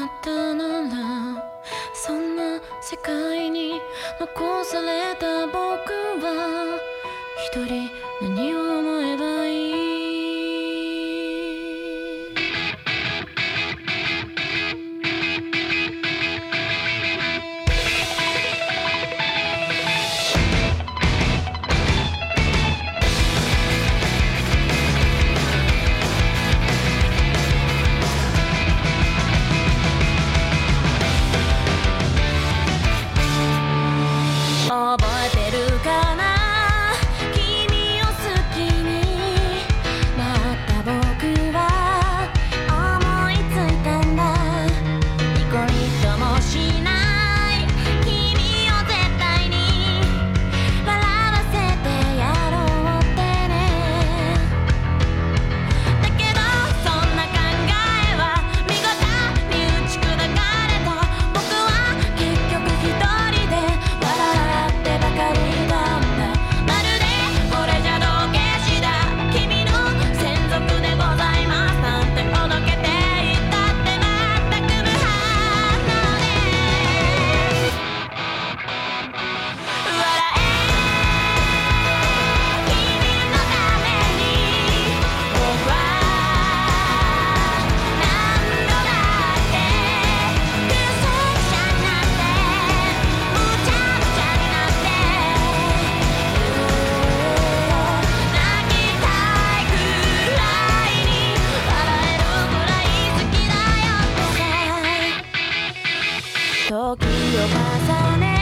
たならそんな世界に残された僕は一人何を思えばいい。覚えてるかな、君を好きになった僕は思いついたんだ。ニコリともしない君を絶対に笑わせてやろうってね。だけどそんな考えは見事に打ち砕かれた。僕は結局一人で笑ってばかりだった。まるでこれじゃ道化師だ、君の専属でございますなんておどけていったって全く無反応で笑え、君のために僕は何度だって空戦車になってむちゃくちゃになって泣きたいくらいに笑えるくらい好きだよってさ。時を重ね